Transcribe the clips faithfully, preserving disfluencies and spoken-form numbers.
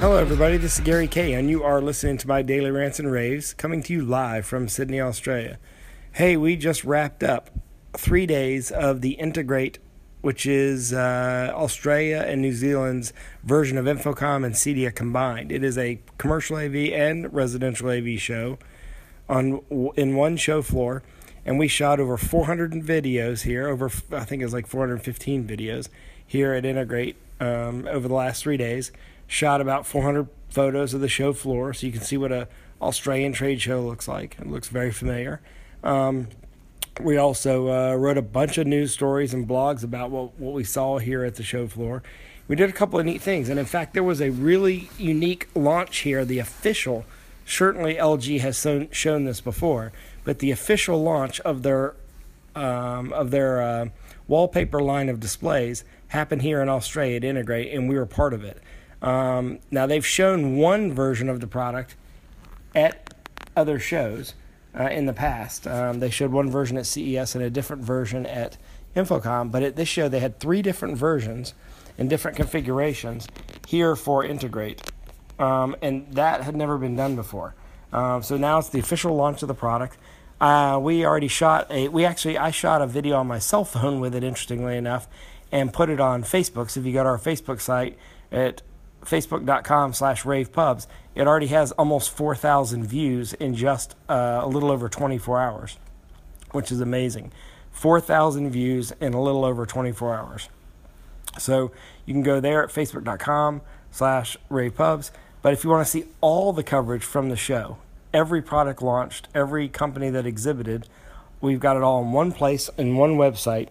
Hello, everybody. This is Gary Kay, and you are listening to my daily rants and raves, coming to you live from Sydney, Australia. Hey, we just wrapped up three days of the Integrate, which is uh, Australia and New Zealand's version of Infocom and Cedia combined. It is a commercial A V and residential A V show on in one show floor, and we shot over four hundred videos here. Over, I think it was like four hundred fifteen videos here at Integrate um, over the last three days. Shot about four hundred photos of the show floor, so you can see what a Australian trade show looks like. It looks very familiar. Um, we also uh, wrote a bunch of news stories and blogs about what, what we saw here at the show floor. We did a couple of neat things, and in fact, there was a really unique launch here. The official, certainly L G has shown, shown this before, but the official launch of their um, of their uh, wallpaper line of displays happened here in Australia at Integrate, and we were part of it. Um, now, they've shown one version of the product at other shows uh, in the past. Um, they showed one version at C E S and a different version at Infocom, but at this show they had three different versions in different configurations here for Integrate, um, and that had never been done before. Um, so now it's the official launch of the product. Uh, we already shot a, we actually, I shot a video on my cell phone with it, interestingly enough, and put it on Facebook. So if you go to our Facebook site at facebook.com slash ravepubs, it already has almost four thousand views in just uh, a little over twenty-four hours, which is amazing. four thousand views in a little over twenty-four hours. So you can go there at facebook.com slash ravepubs. But if you want to see all the coverage from the show, every product launched, every company that exhibited, we've got it all in one place, in one website.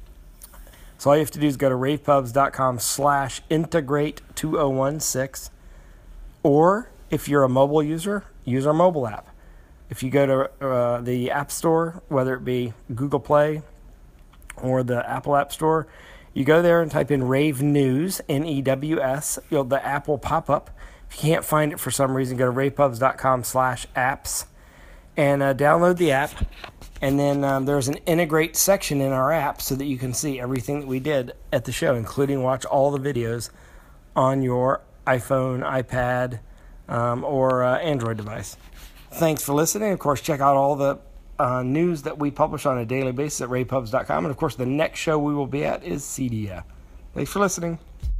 So all you have to do is go to ravepubs.com slash integrate 2016. Or if you're a mobile user, use our mobile app. If you go to uh, the App Store, whether it be Google Play or the Apple App Store, you go there and type in Rave News, N E W S. You'll, the app will pop up. If you can't find it for some reason, go to ravepubs.com slash apps and uh, download the app. And then um, there's an integrate section in our app so that you can see everything that we did at the show, including watch all the videos on your iPhone, iPad, um, or uh, Android device. Thanks for listening. Of course, check out all the uh, news that we publish on a daily basis at ravepubs dot com. And, of course, the next show we will be at is Cedia. Thanks for listening.